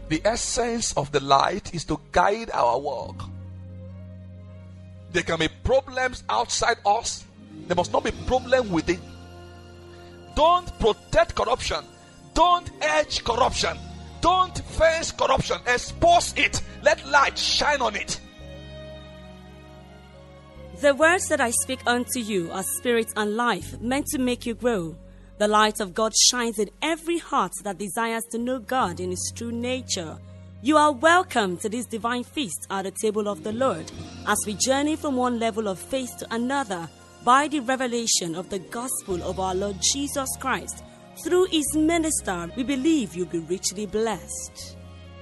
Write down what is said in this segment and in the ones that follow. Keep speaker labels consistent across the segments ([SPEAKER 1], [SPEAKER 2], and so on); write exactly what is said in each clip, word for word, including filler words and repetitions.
[SPEAKER 1] The essence of the light is to guide our walk. There can be problems outside us. There must not be problem within. Don't protect corruption. Don't edge corruption. Don't fence corruption. Expose it. Let light shine on it.
[SPEAKER 2] The words that I speak unto you are spirit and life, meant to make you grow. The light of God shines in every heart that desires to know God in His true nature. You are welcome to this divine feast at the table of the Lord, as we journey from one level of faith to another by the revelation of the gospel of our Lord Jesus Christ. Through His minister, we believe you'll be richly blessed.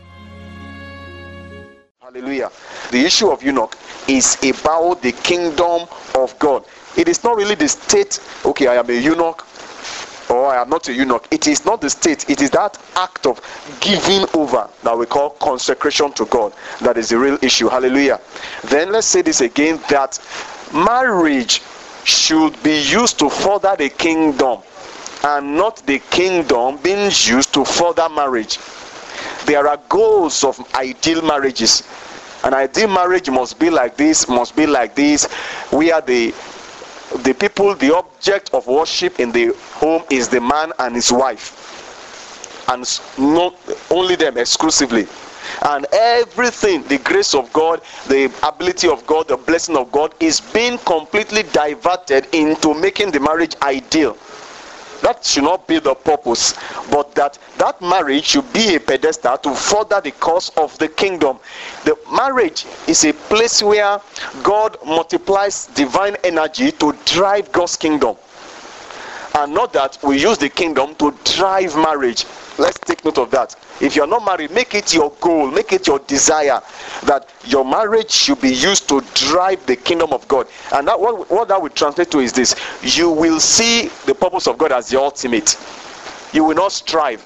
[SPEAKER 3] Hallelujah. The issue of eunuch is about the kingdom of God. It is not really the state, okay, I am a eunuch, or I am not a eunuch. It is not the state. It is that act of giving over that we call consecration to God. That is the real issue. Hallelujah. Then let's say this again, that marriage should be used to further the kingdom, and not the kingdom being used to further marriage. There are goals of ideal marriages. An ideal marriage must be like this, must be like this, where the the people, the object of worship in the home is the man and his wife, and not only them exclusively. And everything, the grace of God, the ability of God, the blessing of God is being completely diverted into making the marriage ideal. That should not be the purpose, but that that marriage should be a pedestal to further the cause of the kingdom. The marriage is a place where God multiplies divine energy to drive God's kingdom, and not that we use the kingdom to drive marriage. Let's take note of that. If you're not married, make it your goal, make it your desire that your marriage should be used to drive the kingdom of God. And that what, what that will translate to is this: you will see the purpose of God as the ultimate. You will not strive.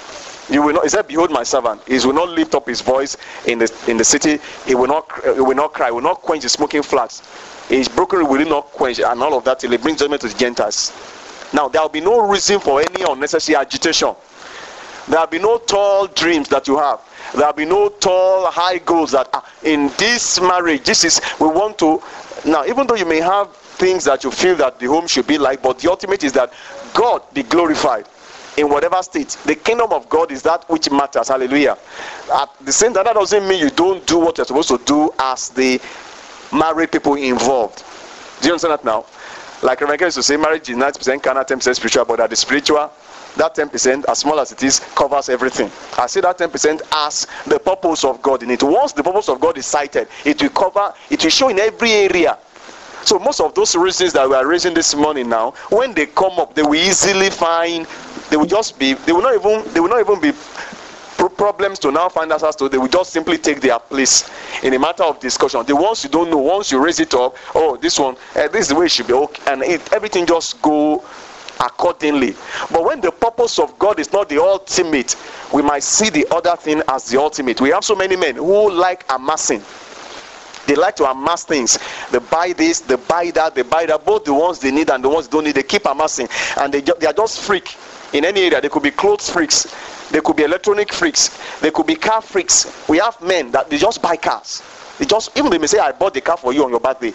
[SPEAKER 3] You will not. He said, "Behold my servant. He will not lift up his voice in the in the city. He will not. He will not cry. He will not quench the smoking flax. His broken will not quench, and all of that till he brings judgment to the Gentiles." Now there will be no reason for any unnecessary agitation. There will be no tall dreams that you have. There will be no tall high goals that ah, in this marriage, this is, we want to, now even though you may have things that you feel that the home should be like, but the ultimate is that God be glorified in whatever state. The kingdom of God is that which matters. Hallelujah. At the same time, that doesn't mean you don't do what you're supposed to do as the married people involved. Do you understand that now? Like Reverend used to say, marriage is ninety percent carnal, ten percent spiritual, but that the spiritual, that ten percent, as small as it is, covers everything. I say that ten percent as the purpose of God in it. Once the purpose of God is cited, it will cover, it will show in every area. So most of those reasons that we are raising this morning now, when they come up, they will easily find, they will just be, they will not even, they will not even be problems to now find answers to. They will just simply take their place in a matter of discussion. The ones you don't know, once you raise it up, oh, this one, uh, this is the way it should be, okay, and it, everything just go accordingly. But when the purpose of God is not the ultimate, we might see the other thing as the ultimate. We have so many men who like amassing. They like to amass things. They buy this, they buy that, they buy that. Both the ones they need and the ones they don't need, they keep amassing. And they, they are just freak in any area. They could be clothes freaks. They could be electronic freaks. They could be car freaks. We have men that they just buy cars. They just, even they may say, I bought the car for you on your birthday.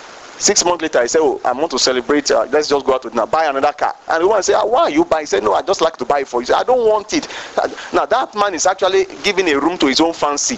[SPEAKER 3] Six months later, I say, oh, I want to celebrate. Uh, let's just go out with now, buy another car. And the one say, ah, why are you buying? He said, no, I just like to buy it for you. He said, I don't want it. Now that man is actually giving a room to his own fancy.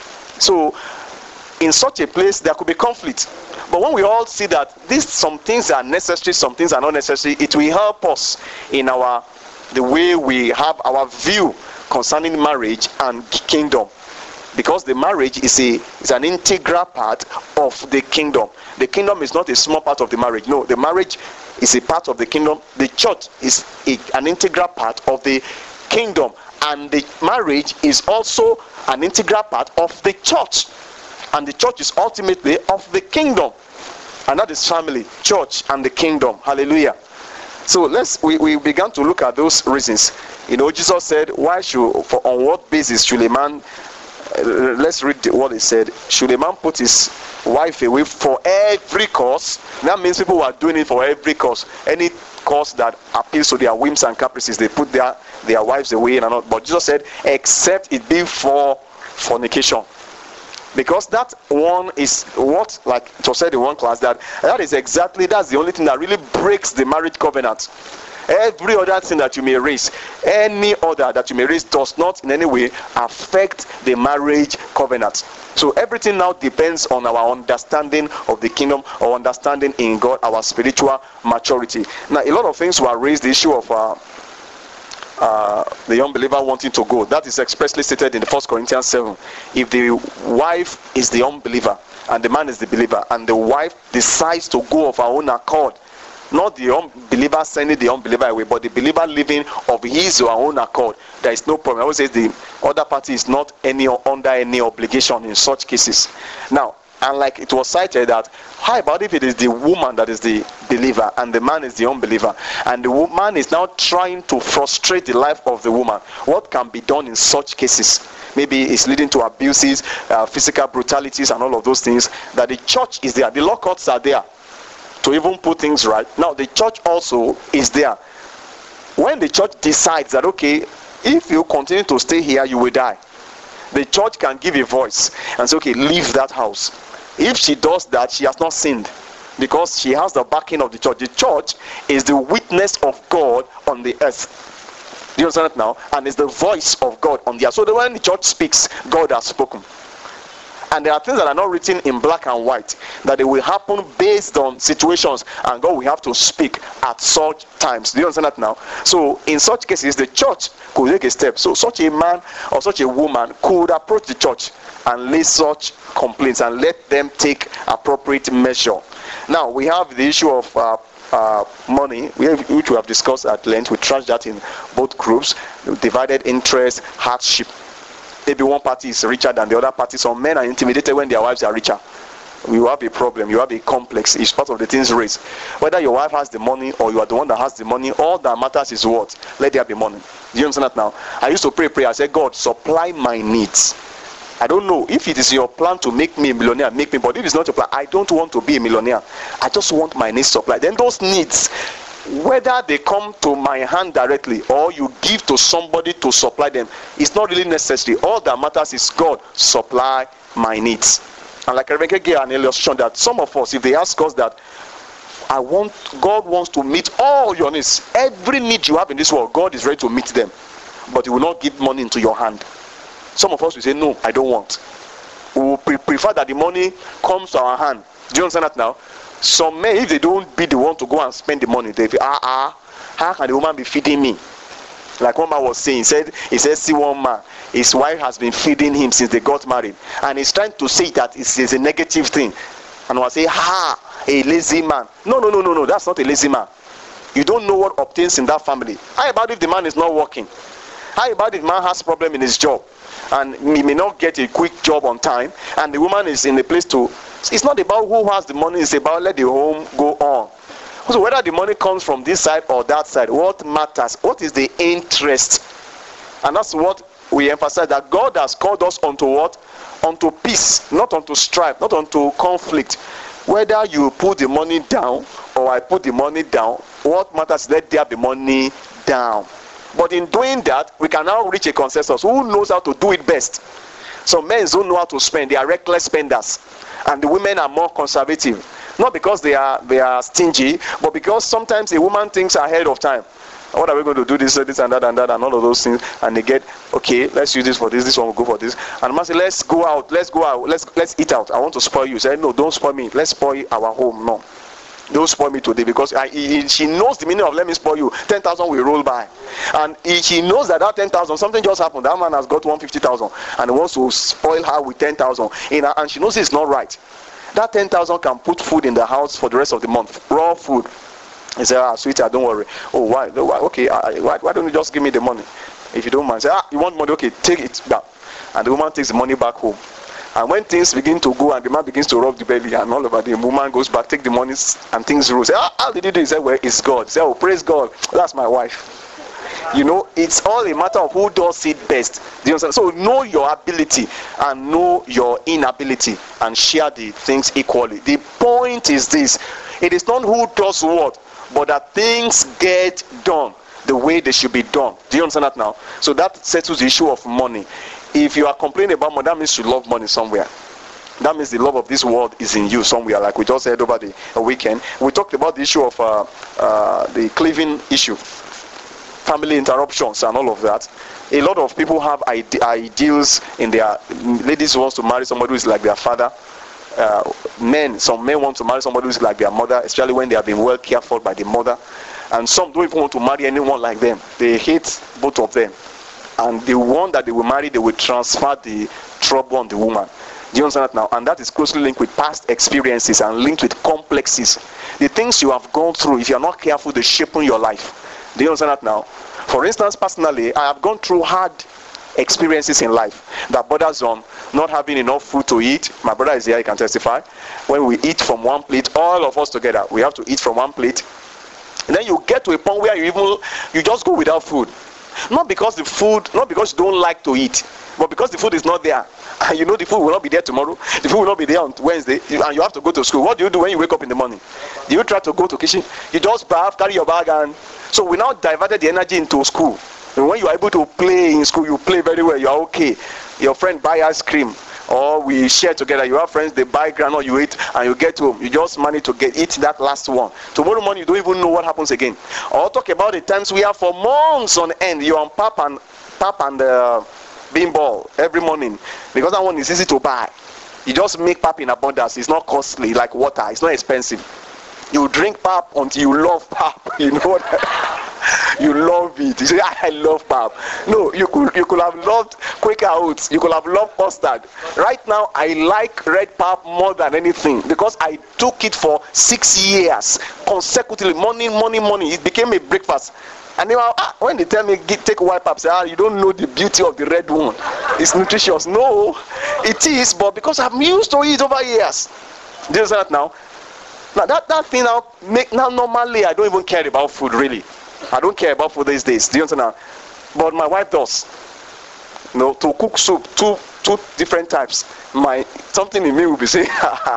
[SPEAKER 3] So in such a place, there could be conflict. But when we all see that these some things are necessary, some things are not necessary, it will help us in our the way we have our view concerning marriage and kingdom. Because the marriage is a is an integral part of the kingdom. The kingdom is not a small part of the marriage. No, the marriage is a part of the kingdom. The church is a, an integral part of the kingdom. And the marriage is also an integral part of the church. And the church is ultimately of the kingdom. And that is family, church, and the kingdom. Hallelujah. So let's we, we began to look at those reasons. You know, Jesus said, why should, for on what basis should a man, uh, let's read what he said, should a man put his wife away for every cause? That means people are doing it for every cause. Any cause that appeals to their whims and caprices, they put their, their wives away and not. But Jesus said, except it be for fornication. Because that one is what, like it was said in one class, that that is exactly, that's the only thing that really breaks the marriage covenant. Every other thing that you may raise, any other that you may raise, does not in any way affect the marriage covenant. So everything now depends on our understanding of the kingdom, our understanding in God, our spiritual maturity. Now, a lot of things were raised, the issue of uh, uh, the unbeliever wanting to go. That is expressly stated in the First Corinthians seven. If the wife is the unbeliever and the man is the believer, and the wife decides to go of her own accord, not the unbeliever sending the unbeliever away, but the believer living of his or her own accord, there is no problem. I would say the other party is not any under any obligation in such cases. Now, and like it was cited that, how about if it is the woman that is the believer and the man is the unbeliever, and the woman is now trying to frustrate the life of the woman? What can be done in such cases? Maybe it's leading to abuses, uh, physical brutalities, and all of those things. That the church is there, the law courts are there to even put things right. Now the church also is there. When the church decides that, okay, if you continue to stay here, you will die, the church can give a voice and say, okay, leave that house. If she does that, she has not sinned, because she has the backing of the church. The church is the witness of God on the earth. Do you understand it now? And it's the voice of God on the earth. So that when the church speaks, God has spoken. And there are things that are not written in black and white, that they will happen based on situations, and God will have to speak at such times. Do you understand that now? So in such cases, the church could take a step. So such a man or such a woman could approach the church and lay such complaints and let them take appropriate measure. Now we have the issue of uh, uh, money, which we have discussed at length. We trashed that in both groups. Divided interest, hardship. Maybe one party is richer than the other party. Some men are intimidated when their wives are richer. You have a problem, you have a complex. It's part of the things raised. Whether your wife has the money or you are the one that has the money, all that matters is what? Let there be money. Do you understand that now? I used to pray prayer. I said, God, supply my needs. I don't know if it is your plan to make me a millionaire, make me, but if it's not your plan, I don't want to be a millionaire. I just want my needs supplied. Then those needs, whether they come to my hand directly or you give to somebody to supply them, it's not really necessary. All that matters is God supply my needs. And like Rebecca gave an illustration that some of us, if they ask us that, I want, God wants to meet all your needs, every need you have in this world, God is ready to meet them, but He will not give money into your hand. Some of us will say, no, I don't want. We will pre- prefer that the money comes to our hand. Do you understand that now? Some men, if they don't be the one to go and spend the money, they say, ah, ah, how can the woman be feeding me? Like one man was saying, he said, he said, see one man, his wife has been feeding him since they got married. And he's trying to say that it's, it's a negative thing. And I say, ha, a lazy man. No, no, no, no, no, that's not a lazy man. You don't know what obtains in that family. How about if the man is not working? How about if the man has a problem in his job and he may not get a quick job on time, and the woman is in a place to... It's not about who has the money, it's about let the home go on. So whether the money comes from this side or that side, what matters? What is the interest? And that's what we emphasize, that God has called us unto what? Unto peace, not unto strife, not unto conflict. Whether you put the money down or I put the money down, what matters is let there be money down. But in doing that, we can now reach a consensus. Who knows how to do it best? Some men don't know how to spend. They are reckless spenders. And the women are more conservative. Not because they are they are stingy, but because sometimes a woman thinks ahead of time. What are we going to do? This, this, and that, and that, and all of those things. And they get, okay, let's use this for this. This one will go for this. And the man says, let's go out. Let's go out. Let's let's eat out. I want to spoil you. Say, no, don't spoil me. Let's spoil our home. No. Don't spoil me today, because I, he, she knows the meaning of let me spoil you. ten thousand will roll by. And he, she knows that that ten thousand, something just happened. That man has got one hundred fifty thousand and he wants to spoil her with ten thousand. And she knows it's not right. That ten thousand can put food in the house for the rest of the month. Raw food. He said, ah, sweetheart, don't worry. Oh, why? why? Okay, I, why, why don't you just give me the money? If you don't mind. Say, ah, you want money? Okay, take it back. And the woman takes the money back home. And when things begin to go and the man begins to rub the belly and all over, the woman goes back, take the money and things roll. Say, ah, how did you do it? He said, well, it's God. Say, oh, praise God. That's my wife. You know, it's all a matter of who does it best. Do you understand? So know your ability and know your inability and share the things equally. The point is this. It is not who does what, but that things get done the way they should be done. Do you understand that now? So that settles the issue of money. If you are complaining about money, that means you love money somewhere. That means the love of this world is in you somewhere, like we just said over the weekend. We talked about the issue of uh, uh, the cleaving issue, family interruptions and all of that. A lot of people have ide- ideals in their, ladies wants to marry somebody who is like their father. Uh, men, some men want to marry somebody who is like their mother, especially when they have been well cared for by the mother. And some don't even want to marry anyone like them. They hate both of them. And the one that they will marry, they will transfer the trouble on the woman. Do you understand that now? And that is closely linked with past experiences and linked with complexes. The things you have gone through, if you are not careful, they shape your life. Do you understand that now? For instance, personally, I have gone through hard experiences in life that borders on not having enough food to eat. My brother is here, he can testify. When we eat from one plate, all of us together, we have to eat from one plate. And then you get to a point where you even you just go without food. Not because the food, not because you don't like to eat, but because the food is not there. And you know the food will not be there tomorrow. The food will not be there on Wednesday. And you have to go to school. What do you do when you wake up in the morning? Do you try to go to kitchen? You just bath, carry your bag, and so we now diverted the energy into school. And when you are able to play in school, you play very well. You are okay. Your friend buy ice cream, or we share together. You have friends, they buy granola, you eat, and you get home. You just manage to get eat that last one. Tomorrow morning, you don't even know what happens again. Or talk about the times we have for months on end. You on pap and pap and uh, bean ball every morning, because that one is easy to buy. You just make pap in abundance. It's not costly like water. It's not expensive. You drink pap until you love pap. You know what? You love it. You say, I love pap. No, you could you could have loved Quaker Oats. You could have loved custard. Right now, I like red pap more than anything because I took it for six years consecutively, morning, morning, morning. It became a breakfast. And then, ah, when they tell me get, take white pap, say, ah, you don't know the beauty of the red one. It's nutritious. No, it is, but because I'm used to it over years. Do you understand that now? Now that, that thing now make now normally I don't even care about food really. I don't care about food these days. Do you understand now? But my wife does. You know, to cook soup, two two different types. My something in me will be saying,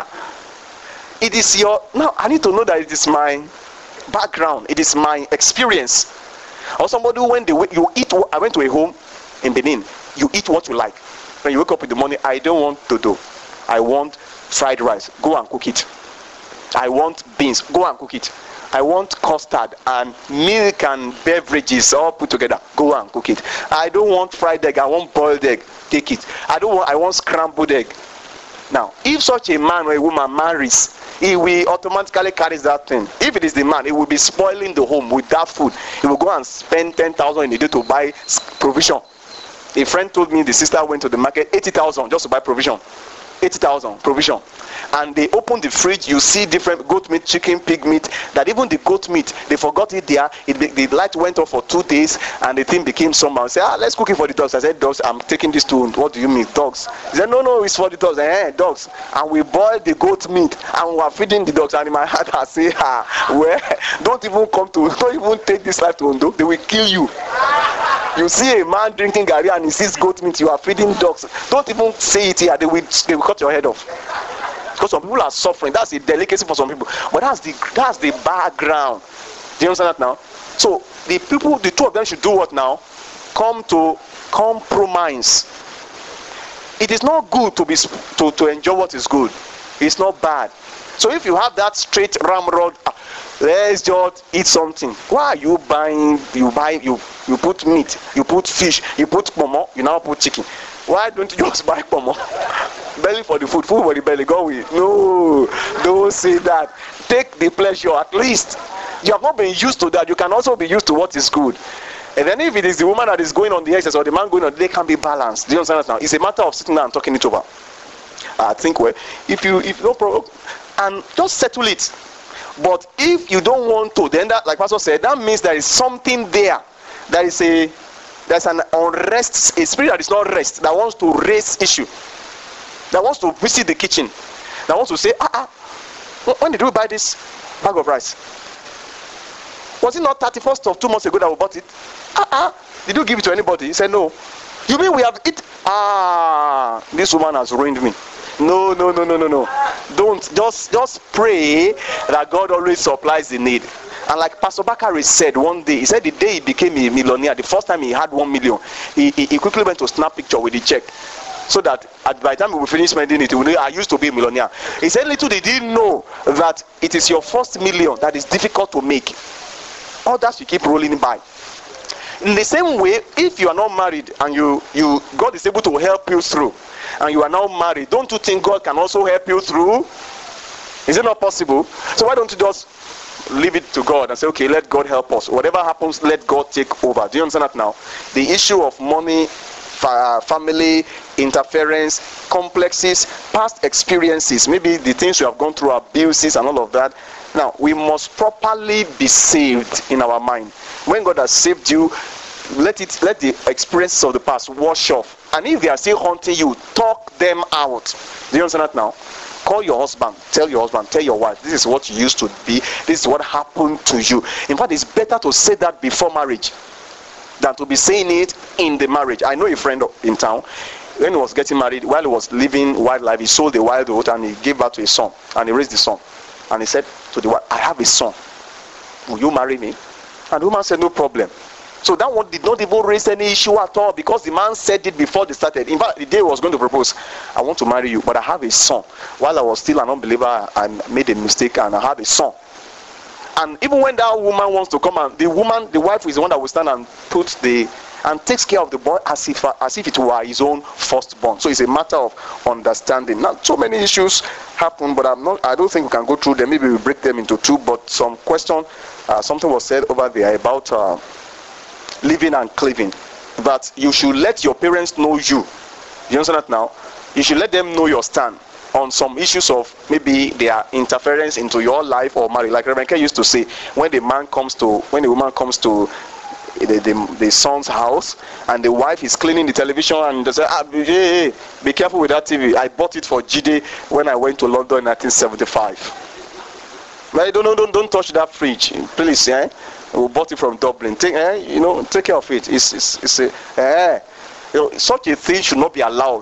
[SPEAKER 3] it is your now I need to know that it is my background, it is my experience. Or somebody when they you eat I went to a home in Benin, you eat what you like. When you wake up in the morning, I don't want dodo. I want fried rice. Go and cook it. I want beans. Go and cook it. I want custard and milk and beverages all put together. Go and cook it. I don't want fried egg. I want boiled egg. Take it. I don't want. I want scrambled egg. Now, if such a man or a woman marries, he will automatically carry that thing. If it is the man, he will be spoiling the home with that food. He will go and spend ten thousand in a day to buy provision. A friend told me the sister went to the market eighty thousand just to buy provision. eighty thousand provision. And they opened the fridge, you see different goat meat, chicken, pig meat, that even the goat meat, they forgot it there. It, the light went off for two days and the thing became somehow. I said, ah, let's cook it for the dogs. I said, dogs, I'm taking this to, what do you mean, dogs? He said, no, no, it's for the dogs. Eh, dogs. And we boiled the goat meat and we are feeding the dogs. And in my heart, I say, ah, well, don't even come to, don't even take this life to Ondo. They will kill you. You see a man drinking gari and he sees goat meat, you are feeding dogs. Don't even say it here, they will, they will cut your head off. Because some people are suffering. That's the delicacy for some people. But that's the that's the background. Do you understand that now? So the people, the two of them should do what now? Come to compromise. It is not good to be to, to enjoy what is good. It's not bad. So if you have that straight ramrod, uh, let's just eat something. Why are you buying? You buy you you put meat, you put fish, you put pomo, you now put chicken. Why don't you just buy pomo? Belly for the food, food for the belly. Go with. No, don't say that. Take the pleasure at least. You have not been used to that. You can also be used to what is good. And then if it is the woman that is going on the excess or the man going on, they can be balanced. Do you understand that now? It's a matter of sitting down and talking it over. I think well, if you if no problem, and just settle it. But if you don't want to, then that, like Pastor said, that means there is something there. There is a there's an unrest, a spirit that is not rest, that wants to raise issue, that wants to visit the kitchen, that wants to say, ah, ah, when did we buy this bag of rice? Was it not thirty-first of two months ago that we bought it? Ah, ah, did you give it to anybody? He said, no. You mean we have it? Ah, this woman has ruined me. No, no, no, no, no, no. Don't, just, just pray that God always supplies the need. And like Pastor Bakari said one day, he said the day he became a millionaire, the first time he had one million, he, he, he quickly went to snap picture with the check, so that at, by the time we finish spending it, he will know, I used to be a millionaire. He said little they didn't know that it is your first million that is difficult to make. Others you keep rolling by. In the same way, if you are not married and you, you God is able to help you through, and you are now married, don't you think God can also help you through? Is it not possible? So why don't you just leave it to God and say, okay, let God help us. Whatever happens, let God take over. Do you understand that now? The issue of money, fa- family, interference, complexes, past experiences, maybe the things we have gone through, abuses and all of that. Now, we must properly be saved in our mind. When God has saved you, let it let the experiences of the past wash off. And if they are still haunting you, talk them out. Do you understand that now? Call your husband, tell your husband, tell your wife, this is what you used to be, this is what happened to you. In fact, it's better to say that before marriage than to be saying it in the marriage. I know a friend in town, when he was getting married, while he was living wild life, he sold the wild oat and he gave birth to a son, and he raised the son. And he said to the wife, I have a son, will you marry me? And the woman said, no problem. So that one did not even raise any issue at all, because the man said it before they started. In fact, the day he was going to propose, I want to marry you, but I have a son. While I was still an unbeliever, I made a mistake and I have a son. And even when that woman wants to come, and the woman, the wife is the one that will stand and put the, and takes care of the boy as if as if it were his own firstborn. So it's a matter of understanding. Now, so many issues happen, but I'm not. I don't think we can go through them. Maybe we break them into two. But some question, uh, something was said over there about uh, living and cleaving. That you should let your parents know you. You understand that now? You should let them know your stand on some issues of maybe their interference into your life or marriage. Like Reverend K used to say, when the man comes to, when the woman comes to the, the, the son's house and the wife is cleaning the television and they say, ah, hey, hey, be careful with that T V. I bought it for Jide when I went to London in nineteen seventy-five. Right? Don't, don't, don't touch that fridge, please. Eh? We bought it from Dublin. Take, eh? You know, take care of it. It's, it's, it's a, eh? You know, such a thing should not be allowed.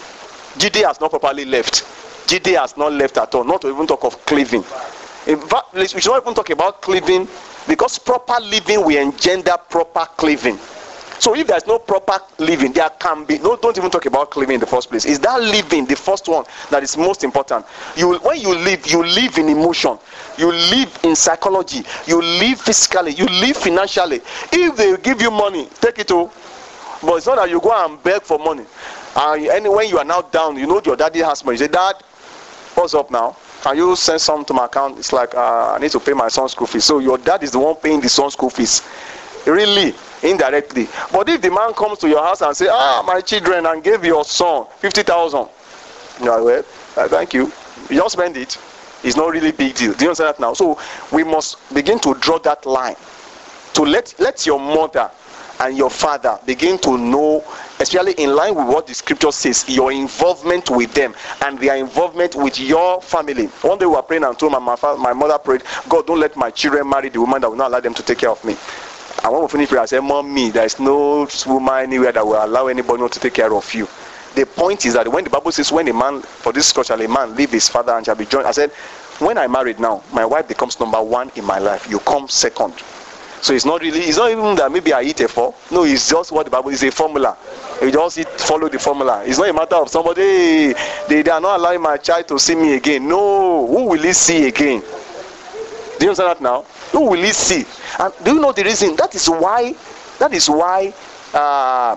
[SPEAKER 3] Jide has not properly left. Jide has not left at all. Not to even talk of cleaving. In fact, we should not even talk about cleaving, because proper living will engender proper cleaving. So if there's no proper living, there can be no. Don't even talk about cleaving in the first place. Is that living the first one that is most important? You, when you live, you live in emotion, you live in psychology, you live physically, you live financially. If they give you money, take it all. But it's not that you go and beg for money. And uh, when you are now down, you know your daddy has money. You say, Dad, what's up now? Can you send some to my account? It's like, uh, I need to pay my son's school fees. So your dad is the one paying the son's school fees. Really, indirectly. But if the man comes to your house and say, ah, my children, and gave your son fifty thousand. No, well, uh, thank you. You just spend it. It's not really big deal. Do you understand that now? So we must begin to draw that line. To let, let your mother and your father begin to know, especially in line with what the scripture says, your involvement with them and their involvement with your family. One day we were praying and told my, my, father, my mother prayed, God, don't let my children marry the woman that will not allow them to take care of me. And when we finished prayer, I said, Mommy, there is no woman anywhere that will allow anybody not to take care of you. The point is that when the Bible says, when a man, for this scripture, a man leave his father and shall be joined, I said, when I married now, my wife becomes number one in my life. You come second. So it's not really, it's not even that maybe I eat a four. No, it's just what the Bible is, a formula. You just eat, follow the formula. It's not a matter of somebody, hey, they, they are not allowing my child to see me again. No, who will he see again? Do you understand that now? Who will he see? And do you know the reason? That is why, that is why, uh,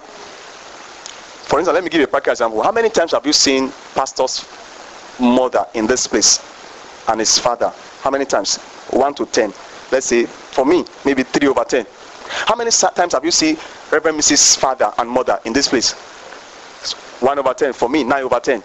[SPEAKER 3] for instance, let me give you a practical example. How many times have you seen pastor's mother in this place and his father? How many times? One to ten. Let's say, for me, maybe three over ten. How many times have you seen Reverend Missus father and mother in this place? One over ten. For me, nine over ten.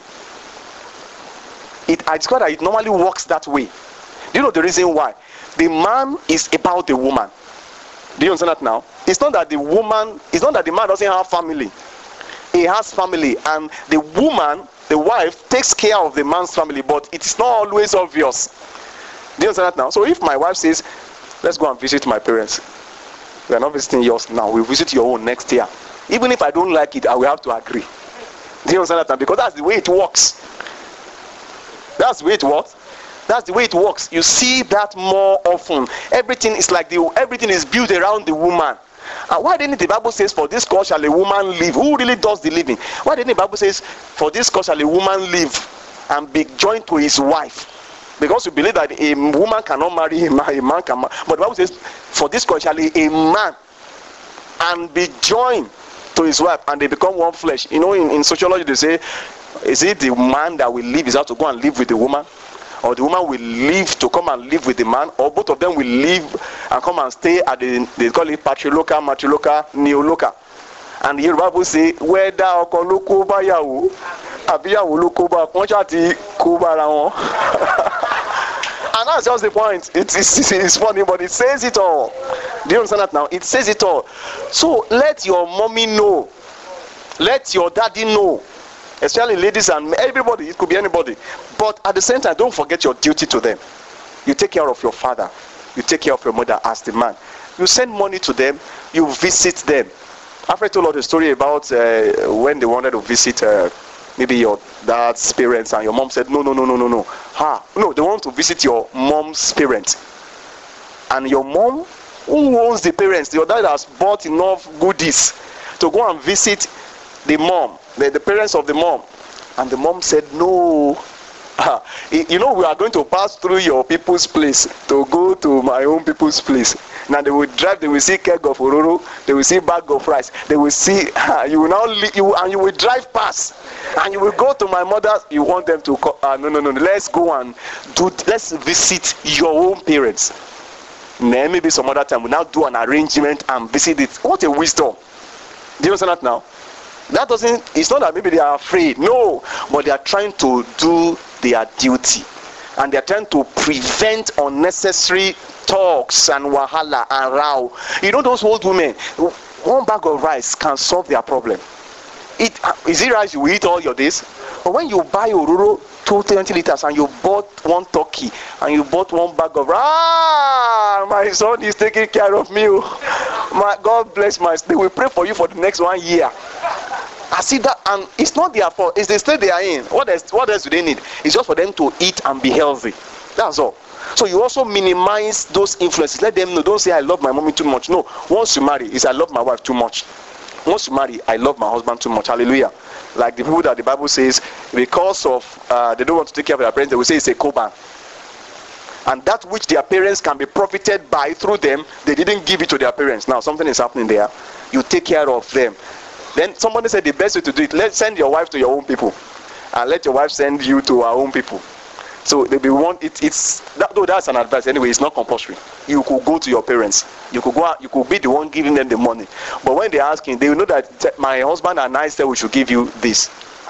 [SPEAKER 3] It, I discovered that it normally works that way. Do you know the reason why? The man is about the woman. Do you understand that now? It's not that the woman, it's not that the man doesn't have family. He has family, and the woman, the wife, takes care of the man's family, but it's not always obvious. Do you understand that now? So if my wife says, let's go and visit my parents, we are not visiting yours now, we visit your own next year. Even if I don't like it, I will have to agree. Do you understand that now? Because that's the way it works. That's the way it works. That's the way it works. You see that more often. Everything is like the everything is built around the woman. And why didn't the Bible says, for this cause shall a woman live? Who really does the living? Why didn't the Bible says, for this cause shall a woman live and be joined to his wife? Because you believe that a woman cannot marry a man, a man can marry. But the Bible says, for this cause shall a man and be joined to his wife, and they become one flesh. You know, in, in sociology they say, is it the man that will live is out to go and live with the woman? Or the woman will leave to come and live with the man, or both of them will leave and come and stay at the, they call it patrilocal, matrilocal, neolocal. And the Bible say, whether okoloko bayawo, abiyawo lokoba, konchati kubarawo. And that's just the point. It is it's funny, but it says it all. Do you understand that now? It says it all. So let your mommy know. Let your daddy know. Especially ladies and everybody, it could be anybody. But at the same time, don't forget your duty to them. You take care of your father. You take care of your mother as the man. You send money to them. You visit them. Alfred told us a story about uh, when they wanted to visit uh, maybe your dad's parents, and your mom said, no, no, no, no, no, no. Ha, no, they want to visit your mom's parents. And your mom, who owns the parents? Your dad has bought enough goodies to go and visit the mom. The, the parents of the mom. And the mom said, no, you know, we are going to pass through your people's place to go to my own people's place. Now they will drive, they will see keg of ororo, they will see bag of rice, they will see, you will now leave, you, and you will drive past, and you will go to my mother's. You want them to call, uh, no, no, no, let's go and do, let's visit your own parents. Then maybe some other time we'll now do an arrangement and visit it. What a wisdom. Do you understand that now? That doesn't, it's not that maybe they are afraid. No, but they are trying to do their duty. And they are trying to prevent unnecessary talks and wahala and row. You know those old women, one bag of rice can solve their problem. It, is it rice you will eat all your days? But when you buy ororo, two twenty liters, and you bought one turkey, and you bought one bag of, ah, my son is taking care of me. My God bless my stay. We pray for you for the next one year. I see that, and it's not their fault. It's the state they are in. What else, what else do they need? It's just for them to eat and be healthy. That's all. So you also minimize those influences. Let them know. Don't say I love my mommy too much. No. Once you marry, it's I love my wife too much. Once you marry, I love my husband too much. Hallelujah. Like the people that the Bible says, because of uh, they don't want to take care of their parents, they will say it's a koban. And that which their parents can be profited by through them, they didn't give it to their parents. Now something is happening there. You take care of them. Then somebody said the best way to do it, let's send your wife to your own people, and let your wife send you to our own people. So they be one. It, it's that, though that's an advice anyway. It's not compulsory. You could go to your parents. You could go out. You could be the one giving them the money. But when they're asking, they will know that my husband and I said we should give you this.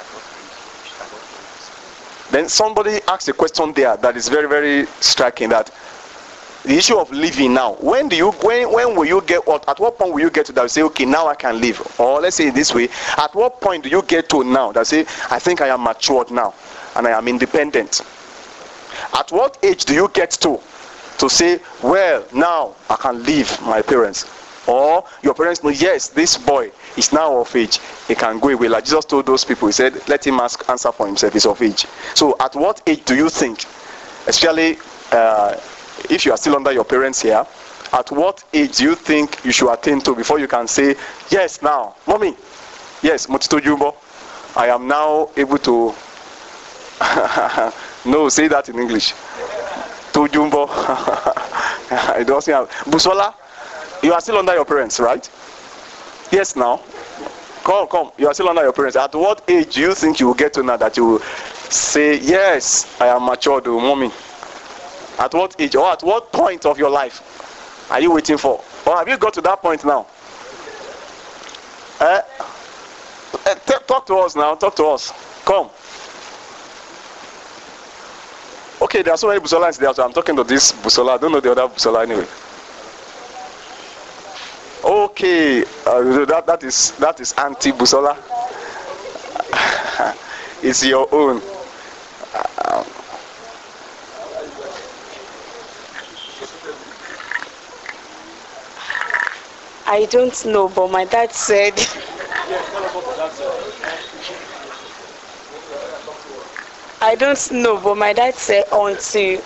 [SPEAKER 3] Then somebody asked a question there that is very, very striking. That the issue of living now. When do you? When when will you get? What? At what point will you get to that? Say, okay, now I can live. Or let's say it this way. At what point do you get to now that say, I think I am matured now, and I am independent? At what age do you get to to say, well, now I can leave my parents? Or your parents know, yes, this boy is now of age, he can go away. Like Jesus told those people, he said, let him ask, answer for himself, he's of age. So at what age do you think, especially uh, if you are still under your parents here, at what age do you think you should attain to before you can say, yes, now, mommy, yes, Motito Jumbo, I am now able to no, say that in English. To Jumbo. It doesn't have. Busola, you are still under your parents, right? Yes, now. Come, come. You are still under your parents. At what age do you think you will get to now that you will say, yes, I am matured, mommy? At what age or at what point of your life are you waiting for? Or have you got to that point now? Eh? Talk to us now. Talk to us. Come. Okay, there are so many Busola there, so I'm talking to this Busola. I don't know the other Busola anyway. Okay, uh, that that is that is anti-Busola. It's your own. Uh,
[SPEAKER 4] I don't know, but my dad said. I don't know, but my dad said until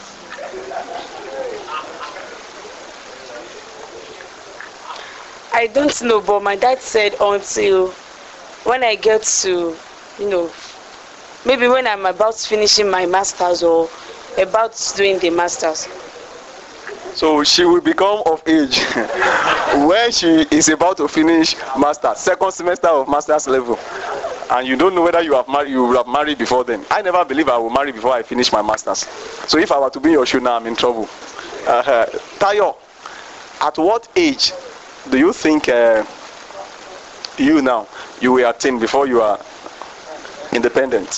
[SPEAKER 4] I don't know, but my dad said until when I get to, you know, maybe when I'm about finishing my master's or about doing the master's.
[SPEAKER 3] So she will become of age when she is about to finish master, second semester of master's level, and you don't know whether you have married, you will have married before then. I never believe I will marry before I finish my master's. So if I were to be in your shoe now, I'm in trouble. Uh, Tayo, at what age do you think uh, you now you will attain before you are independent?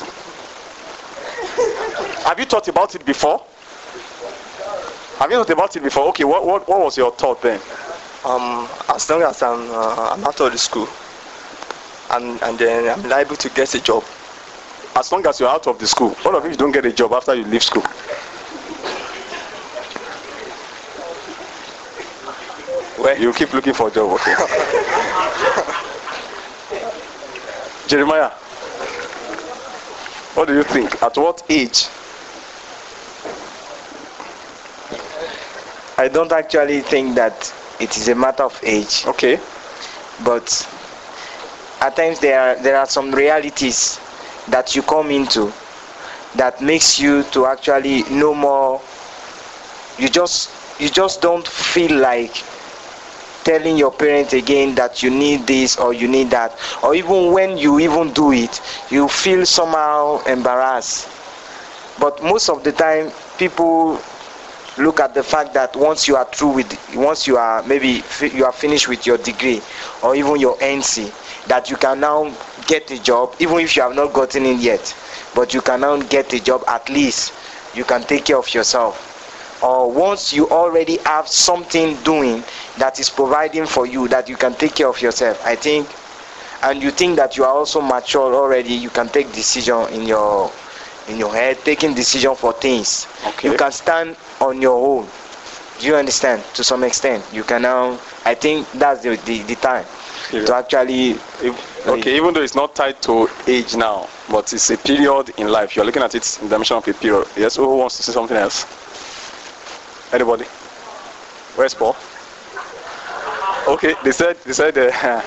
[SPEAKER 3] Have you thought about it before? Have you thought about it before? Okay, what what, what was your thought then?
[SPEAKER 5] Um, as long as I'm uh, I'm out of the school, and and then I'm liable to get a job.
[SPEAKER 3] As long as you're out of the school. What if you don't get a job after you leave school?
[SPEAKER 5] Well,
[SPEAKER 3] You keep looking for a job, okay? Jeremiah, what do you think? At what age?
[SPEAKER 6] I don't actually think that it is a matter of age,
[SPEAKER 3] Okay.
[SPEAKER 6] but at times there are there are some realities that you come into that makes you to actually know more. You just you just don't feel like telling your parents again that you need this or you need that, or even when you even do it, you feel somehow embarrassed. But most of the time, people look at the fact that once you are through with, once you are maybe fi- you are finished with your degree or even your N C, that you can now get a job, even if you have not gotten it yet, but you can now get a job. At least you can take care of yourself. Or once you already have something doing that is providing for you, that you can take care of yourself, I think, and you think that you are also mature already, you can take decision in your in your head, taking decision for things.
[SPEAKER 3] Okay.
[SPEAKER 6] You can stand on your own. Do you understand? To some extent, you can now. I think that's the the, the time
[SPEAKER 3] Yeah.
[SPEAKER 6] to actually.
[SPEAKER 3] If- okay, even though it's not tied to age now, but it's a period in life. You're looking at it in the dimension of a period. Yes, who wants to say something else? Anybody? Where's Paul? Okay, they said they said uh,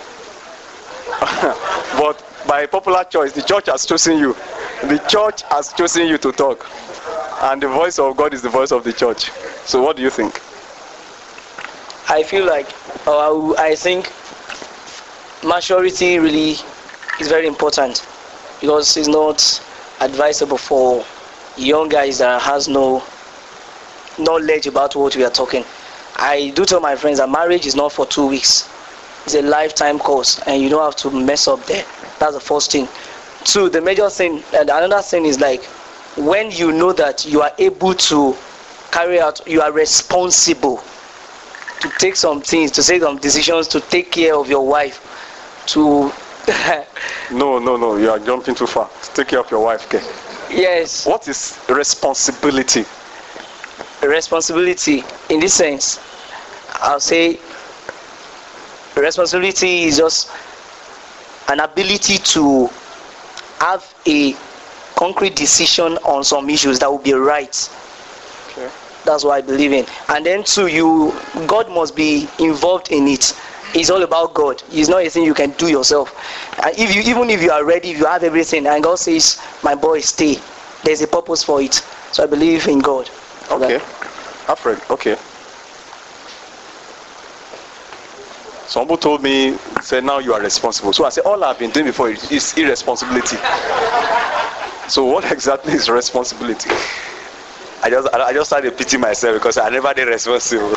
[SPEAKER 3] but by popular choice, the church has chosen you. The church has chosen you to talk. And the voice of God is the voice of the church. So what do you think?
[SPEAKER 7] I feel like, or I think maturity really is very important, because it's not advisable for young guys that has no knowledge about what we are talking. I do tell my friends that marriage is not for two weeks. It's a lifetime course, and you don't have to mess up there. That's the first thing. Two, the major thing, and another thing is like, when you know that you are able to carry out, you are responsible to take some things, to take some decisions, to take care of your wife, to
[SPEAKER 3] No, no, no, you are jumping too far. Take care of your wife, okay?
[SPEAKER 7] yes,
[SPEAKER 3] What is responsibility?
[SPEAKER 7] responsibility in this sense, I'll say responsibility is just an ability to have a concrete decision on some issues that will be right.
[SPEAKER 3] Okay.
[SPEAKER 7] That's what I believe in. And then too, you God must be involved in it. It's all about God. It's not a thing you can do yourself. And if you, even if you are ready, if you have everything, and God says, "My boy, stay," there's a purpose for it. So I believe in God.
[SPEAKER 3] Okay. Alfred, okay. Some people told me, said, now you are responsible. So I said, all I've been doing before is, is irresponsibility. So what exactly is responsibility?
[SPEAKER 5] I just I just started pitying myself because I never did responsible.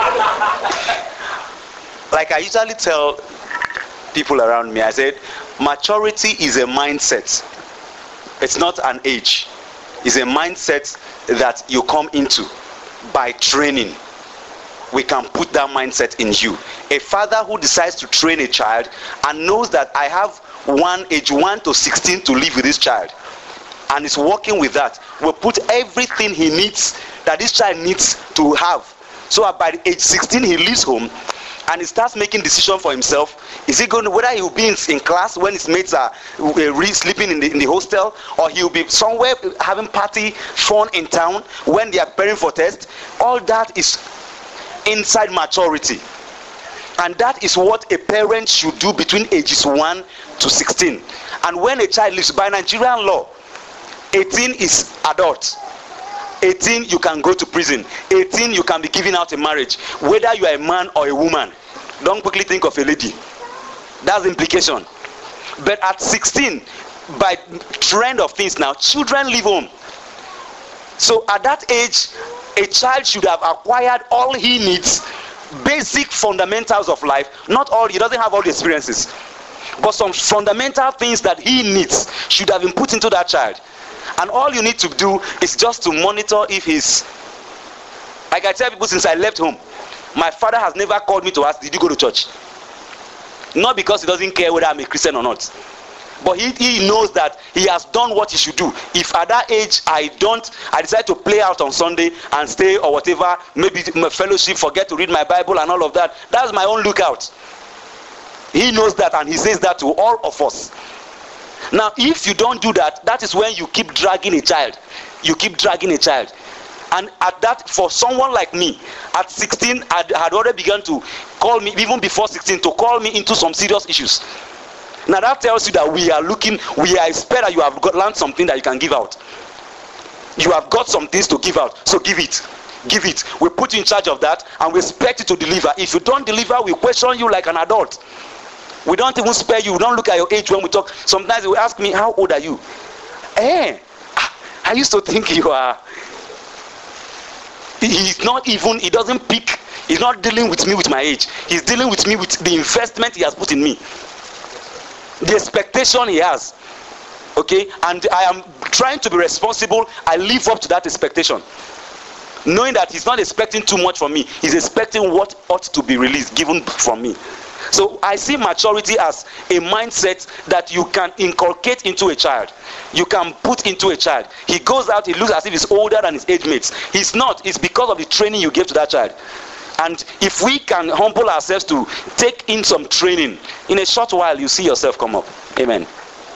[SPEAKER 5] Like I usually tell people around me, I said, maturity is a mindset. It's not an age. It's a mindset that you come into by training. We can put that mindset in you. A father who decides to train a child and knows that I have one age one to sixteen to live with this child, and is working with that, will put everything he needs, that this child needs to have. So by age sixteen he leaves home, and he starts making decisions for himself, is he going to, whether he will be in, in class when his mates are uh, sleeping in the, in the hostel, or he will be somewhere having party fun in town when they are preparing for test, all that is inside maturity. And that is what a parent should do between ages one to sixteen. And when a child lives by Nigerian law, eighteen is adult. eighteen, you can go to prison. eighteen, you can be given out in marriage, whether you are a man or a woman. Don't quickly think of a lady. That's the implication. But at sixteen, by trend of things now, children leave home. So at that age, a child should have acquired all he needs, basic fundamentals of life. Not all, he doesn't have all the experiences, but some fundamental things that he needs should have been put into that child. And all you need to do is just to monitor if he's, like I tell people since I left home, my father has never called me to ask, did you go to church? Not because he doesn't care whether I'm a Christian or not, but he, he knows that he has done what he should do. If at that age I don't, I decide to play out on Sunday and stay or whatever, maybe my fellowship, forget to read my Bible and all of that, that's my own lookout. He knows that, and he says that to all of us. Now, if you don't do that, that is when you keep dragging a child. You keep dragging a child. And at that, for someone like me, at sixteen, I had already begun to call me, even before sixteen, to call me into some serious issues. Now that tells you that we are looking, we are expect that you have got, learned something that you can give out. You have got some things to give out, so give it. Give it. We put you in charge of that, and we expect you to deliver. If you don't deliver, we question you like an adult. We don't even spare you. We don't look at your age when we talk. Sometimes they will ask me, how old are you? Eh, I used to think you are. He's not even, he doesn't pick, he's not dealing with me with my age. He's dealing with me with the investment he has put in me. The expectation he has. Okay, and I am trying to be responsible. I live up to that expectation. Knowing that he's not expecting too much from me. He's expecting what ought to be released, given from me. So I see maturity as a mindset that you can inculcate into a child. You can put into a child. He goes out, he looks as if he's older than his age mates. He's not. It's because of the training you gave to that child. And if we can humble ourselves to take in some training, in a short while you see yourself come up. Amen.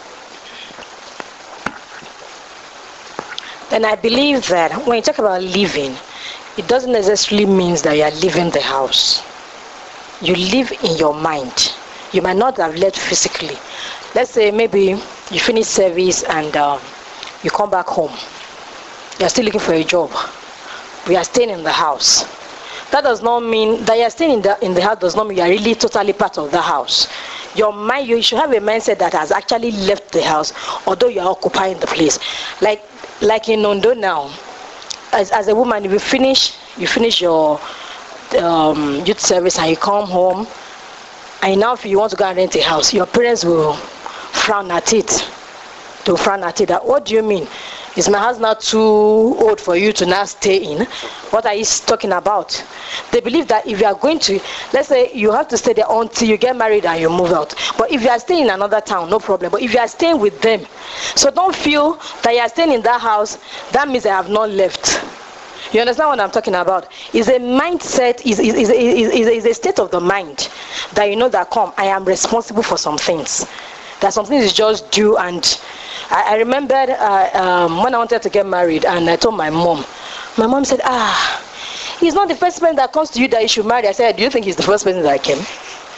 [SPEAKER 8] Then I believe that when you talk about living, it doesn't necessarily mean that you are leaving the house. You live in your mind. You might not have left physically. Let's say maybe you finish service and um, you come back home. You are still looking for a job. We are staying in the house. That does not mean that you are staying in the in the house. Does not mean you are really totally part of the house. Your mind, you should have a mindset that has actually left the house, although you are occupying the place. Like like in Ondo now, as as a woman, if you finish you finish your um, youth service and you come home, and now if you want to go and rent a house, your parents will frown at it. To frown at it. That, what do you mean? Is my house not too old for you to now stay in? What are you talking about? They believe that if you are going to, let's say you have to stay there until you get married and you move out. But if you are staying in another town, no problem. But if you are staying with them, so don't feel that you are staying in that house, that means I have not left. You understand what I'm talking about? It's a mindset, is is is is is a state of the mind that you know that come, I am responsible for some things. That something is just due. And I, I remembered uh, um, when I wanted to get married, and I told my mom. My mom said, "Ah, he's not the first person that comes to you that you should marry." I said, "Do you think he's the first person that came?"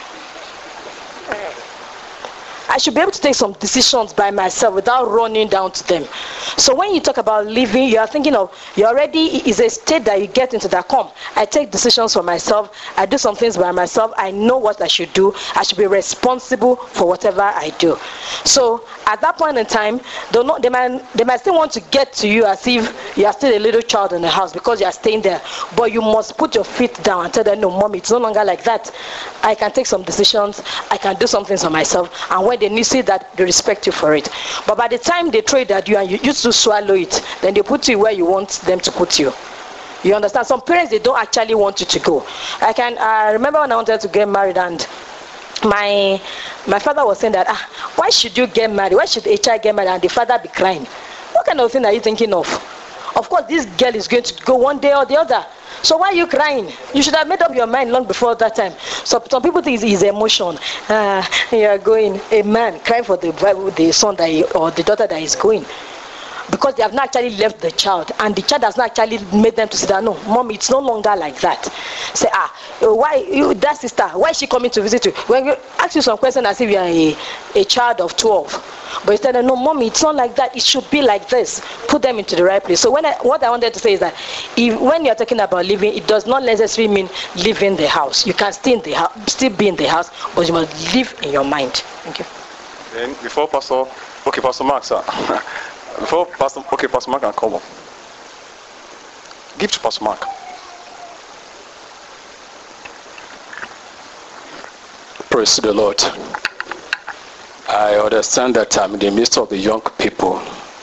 [SPEAKER 8] I should be able to take some decisions by myself without running down to them. So when you talk about living, you are thinking of, you already is a state that you get into that come. I take decisions for myself. I do some things by myself. I know what I should do. I should be responsible for whatever I do. So at that point in time, they not, they might they might still want to get to you as if you are still a little child in the house because you are staying there. But you must put your feet down and tell them, no, mommy, it's no longer like that. I can take some decisions. I can do some things for myself. And when they need to see that, they respect you for it. But by the time they trade at you and you used to swallow it, then they put you where you want them to put you. You understand? Some parents, they don't actually want you to go. I can I remember when I wanted to get married, and my my father was saying that, ah, why should you get married? Why should a child get married and the father be crying? What kind of thing are you thinking of? Of course, this girl is going to go one day or the other. So why are you crying? You should have made up your mind long before that time. So some people think it's emotion. Uh, you are going, a man crying for the the son that he, or the daughter that is going, because they have not actually left the child, and the child has not actually made them to say that no, mom, it's no longer like that. Say, ah, why you, that sister? Why is she coming to visit you? When you ask you some question as if you are a, a child of twelve, but instead of no, mommy, it's not like that. It should be like this. Put them into the right place. So when I, what I wanted to say is that if, when you are talking about living, it does not necessarily mean leaving the house. You can stay in the house, still be in the house, but you must live in your mind. Thank you.
[SPEAKER 3] Then before Pastor, okay, Pastor Mark, sir. Before Pastor, okay, Pastor Mark can come up. Give to Pastor Mark.
[SPEAKER 9] Praise the Lord. I understand that I'm in the midst of the young people.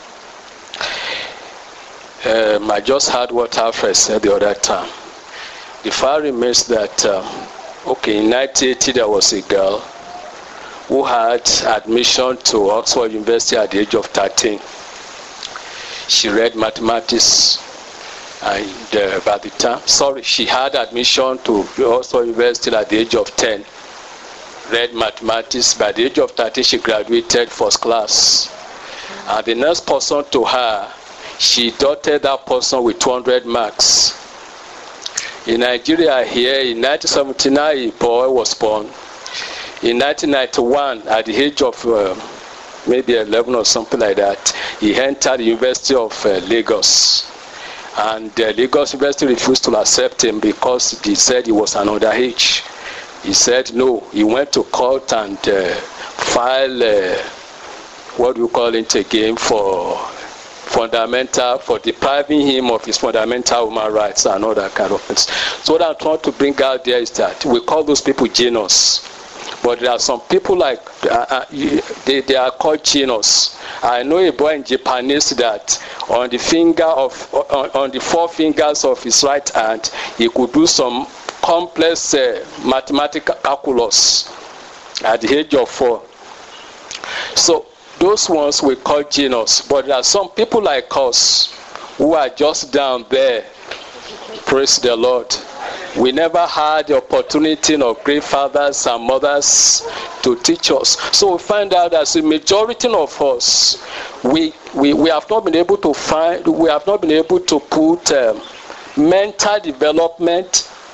[SPEAKER 9] Um, I just heard what Alfred said the other time. The fact remains that, um, okay, in nineteen eighty there was a girl who had admission to Oxford University at the age of thirteen. She read mathematics, and uh, by the time, sorry, she had admission to Oxford University at the age of ten. Read mathematics. By the age of thirteen, she graduated first class. And the next person to her, she dotted that person with two hundred marks. In Nigeria here, in nineteen seventy-nine, a boy was born. In nineteen ninety-one, at the age of uh, maybe eleven or something like that, he entered the University of uh, Lagos. And uh, Lagos University refused to accept him because they said he was an underage. He said no. He went to court and uh, filed, uh, what do you call it again, for fundamental, for depriving him of his fundamental human rights and all that kind of things. So what I'm trying to bring out there is that we call those people genius. But there are some people like, uh, uh, they, they are called genius. I know a boy in Japanese that on the finger of, on, on the four fingers of his right hand, he could do some complex uh, mathematical calculus at the age of four. So those ones we call genius. But there are some people like us who are just down there. Praise the Lord. We never had the opportunity of great fathers and mothers to teach us. So we find out that the majority of us, we, we, we have not been able to find, we have not been able to put um, mental development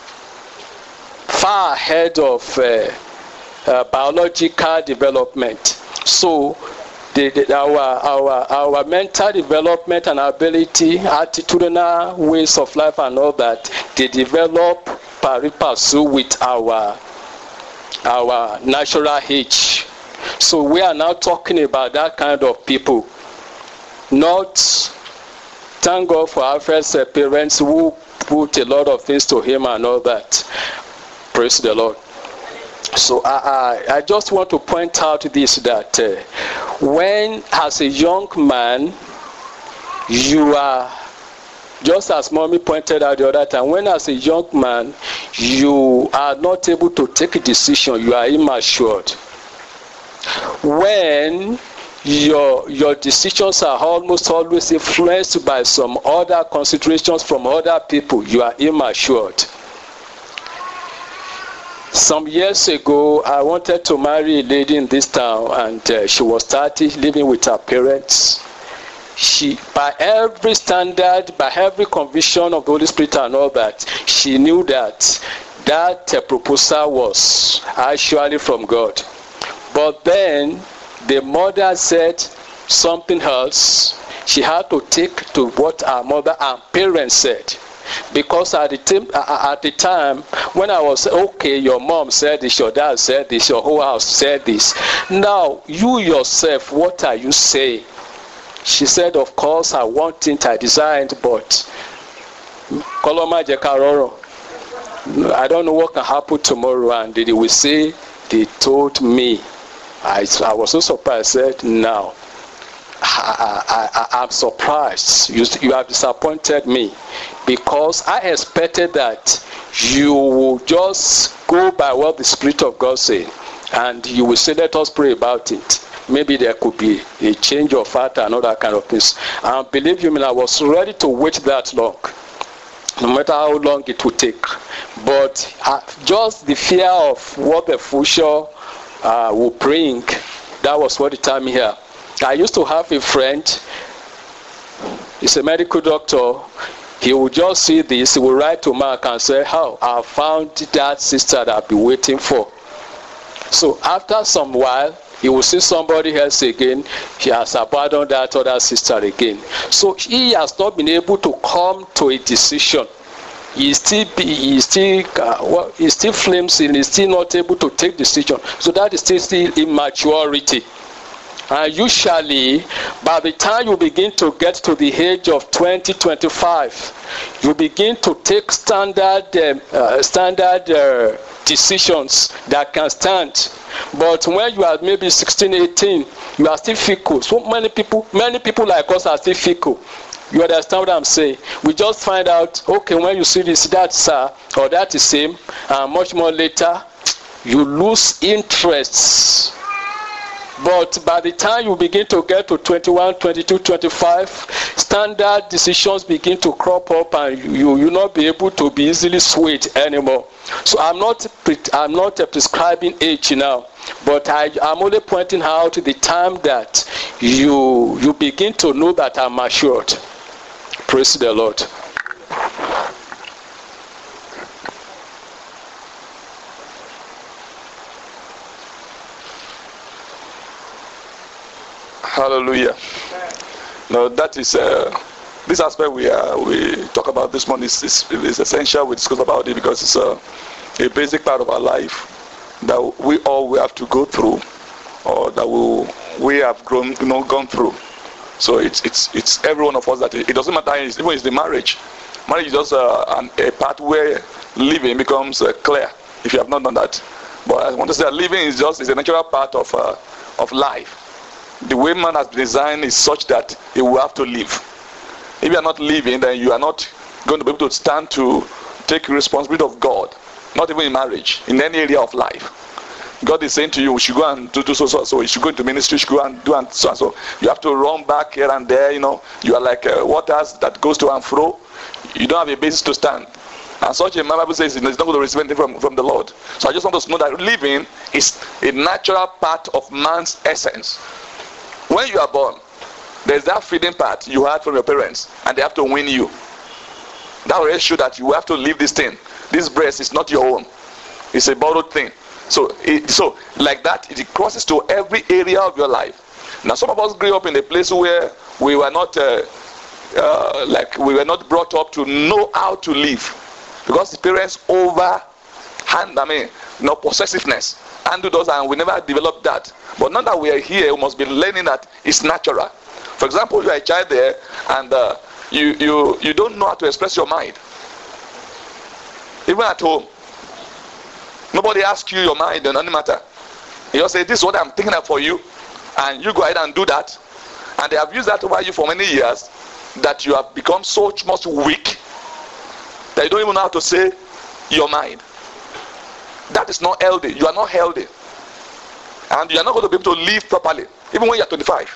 [SPEAKER 9] far ahead of uh, uh, biological development. So the, the, our, our, our mental development and ability, attitudinal ways of life and all that, they develop pari passu with our, our natural age. So we are now talking about that kind of people. Not, thank God for our first uh, parents who put a lot of things to him and all that. Praise the Lord. So I, I, I just want to point out this, that uh, when as a young man, you are, just as mommy pointed out the other time, when as a young man, you are not able to take a decision, you are immature. When your your decisions are almost always influenced by some other considerations from other people, you are immature. Some years ago, I wanted to marry a lady in this town, and uh, she was thirty, living with her parents. She, by every standard, by every conviction of the Holy Spirit and all that, she knew that that uh, proposal was actually from God. But then the mother said something else. She had to take to what her mother and parents said. Because at the, time, at the time when I was, okay, your mom said this, your dad said this, your whole house said this. Now, you yourself, what are you saying? She said, of course, I want it, I designed, but I don't know what can happen tomorrow. And they will say, they told me. I, I was so surprised. I said, now, I, I, I, I'm surprised. You, you have disappointed me, because I expected that you will just go by what the Spirit of God said, and you will say, let us pray about it. Maybe there could be a change of heart and all that kind of things. And believe you me, I was ready to wait that long. no matter how long it will take. But uh, just the fear of what the future uh, will bring, that was what the time here. I used to have a friend, he's a medical doctor. He would just see this, he would write to Mark and say, how I found that sister that I've been waiting for. So after some while, he will see somebody else again. He has abandoned that other sister again. So he has not been able to come to a decision. He still, he still, uh, well, he still flames and he's still not able to take decision. So that is still, still immaturity. And usually, by the time you begin to get to the age of twenty, twenty-five, you begin to take standard, uh, uh, standard uh, decisions that can stand. But when you are maybe sixteen, eighteen, you are still fickle. So many people, many people like us are still fickle. You understand what I'm saying? We just find out, okay, when you see this, that's uh, or that is same, and much more later, you lose interests. But by the time you begin to get to twenty-one, twenty-two, twenty-five, standard decisions begin to crop up, and you you not be able to be easily swayed anymore. So I'm not I'm not prescribing age now, but I I'm only pointing out the time that you you begin to know that I'm matured. Praise the Lord.
[SPEAKER 1] Hallelujah. No, that is uh, this aspect we uh, we talk about this morning is, is, is essential. We discuss about it because it's uh, a basic part of our life that we all we have to go through, or that we we have grown, you know, gone through. So it's it's it's every one of us that it, it doesn't matter. It's, even it's the marriage. Marriage is just uh, an, a part where living becomes uh, clear. If you have not done that, but I want to say that living is just is a natural part of uh, of life. The way man has been designed is such that he will have to live. If you are not living, then you are not going to be able to stand to take responsibility of God. Not even in marriage, in any area of life. God is saying to you, we should go and do, do so, so, so. You should go into ministry, you should go and do and so and so. You have to run back here and there, you know. You are like uh, waters that goes to and fro. You don't have a basis to stand. And such a man, Bible says, he's not going to receive anything from, from the Lord. So I just want us to know that living is a natural part of man's essence. When you are born, there's that feeding part you had from your parents, and they have to win you. That will show that you have to leave this thing. This breast is not your own. It's a borrowed thing. So, it, so like that, it crosses to every area of your life. Now, some of us grew up in a place where we were not, uh, uh, like we were not brought up to know how to live, because the parents over hand, I mean, you know, possessiveness. Handled us, and we never developed that. But now that we are here, we must be learning that it's natural. For example, you are a child there, and uh, you you you don't know how to express your mind. Even at home, nobody asks you your mind on any matter. You just say, "This is what I'm thinking of for you," and you go ahead and do that. And they have used that over you for many years, that you have become so much weak that you don't even know how to say your mind. That is not healthy. You are not healthy. And you are not going to be able to live properly, even when you are twenty-five.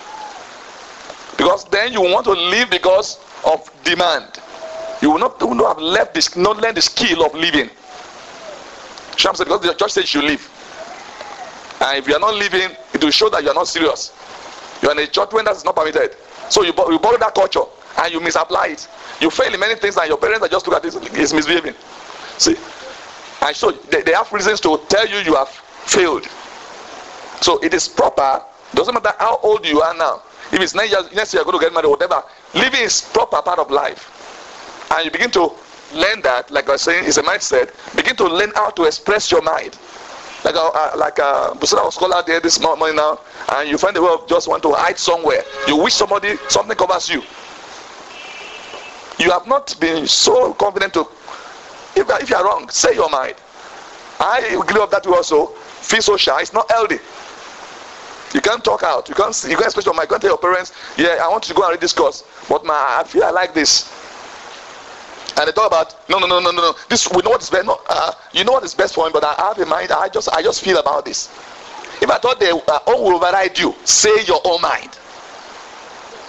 [SPEAKER 1] Because then you want to live because of demand. You will not, you will not have left this, not learn the skill of living. Sham said, because the church says you live. And if you are not living, it will show that you are not serious. You are in a church when that is not permitted. So you, you borrow that culture and you misapply it. You fail in many things, and your parents are just look at this, is misbehaving. See? And so they, they have reasons to tell you you have failed. So it is proper. Doesn't matter how old you are now. If it's nine years, next year you're going to get married or whatever. Living is proper part of life. And you begin to learn that, like I was saying, it's a mindset. Begin to learn how to express your mind. Like a, uh, like a Busara was called out there this morning now, and you find a way of just want to hide somewhere. You wish somebody, something covers you. You have not been so confident to, if, if you are wrong, say your mind. I grew up that way also. Feel so shy. It's not healthy. You can't talk out. You can't. You can't express your mind. You can't tell your parents, "Yeah, I want to go and read this course, but my I feel I like this." And they talk about, "No, no, no, no, no, no. This we know what is best. No, uh, you know what is best for me, but I have a mind. I just, I just feel about this." If I thought they uh, all will override you, say your own mind.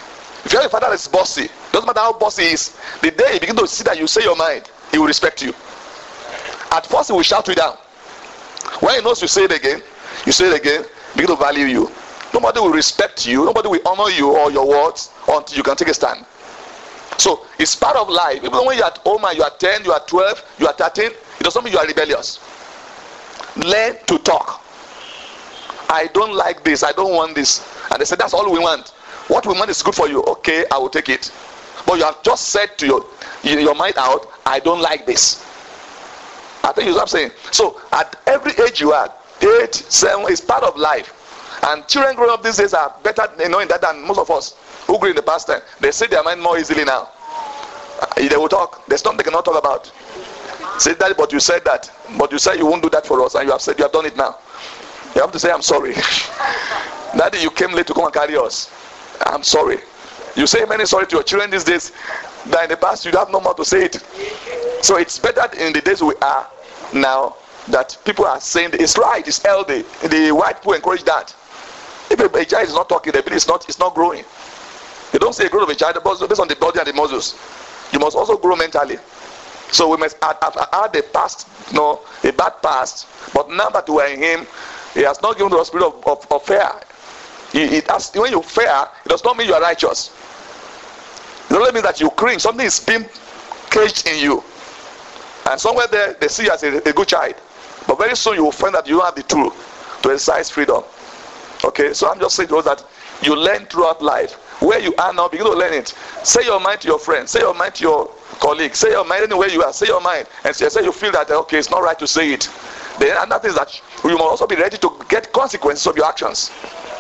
[SPEAKER 1] If you have a father that's bossy, doesn't matter how bossy he is, the day he begin to see that you say your mind, he will respect you. At first he will shout you down. When he knows you say it again, you say it again, begin to value you. Nobody will respect you, nobody will honor you or your words until you can take a stand. So it's part of life. Even when you're at home and you are ten, you are twelve, you are thirteen, it doesn't mean you are rebellious. Learn to talk. I don't like this, I don't want this. And they say that's all we want. What we want is good for you. Okay, I will take it. But you have just said to your, your mind out, I don't like this. I think you know what I'm saying. So at every age you are, eight, seven, is part of life. And children growing up these days are better, you know, in that than most of us who grew in the past time. They say their mind more easily now. Uh, they will talk. There's something they cannot talk about. Say that, but you said that. But you said you won't do that for us, and you have said you have done it now. You have to say, I'm sorry. Daddy, you came late to come and carry us. I'm sorry. You say many sorry to your children these days, that in the past you have no more to say it. So it's better in the days we are now that people are saying it's right, it's healthy. The white people encourage that. If a child is not talking, the baby is not, it's not growing. You don't say a growth of a child based on the body and the muscles. You must also grow mentally. So we must add, add, add a past, you know, a bad past. But now that we are in Him, He has not given the spirit of, of, of fear. He, it has, when you fear, it does not mean you are righteous. It doesn't mean that you cringe. Something is being caged in you. And somewhere there, they see you as a, a good child. But very soon you will find that you don't have the tool to exercise freedom. Okay, so I'm just saying to us that you learn throughout life. Where you are now, begin to learn it. Say your mind to your friend. Say your mind to your colleague. Say your mind anywhere you are. Say your mind. And say, say you feel that, okay, it's not right to say it. Then another thing is that you must also be ready to get consequences of your actions.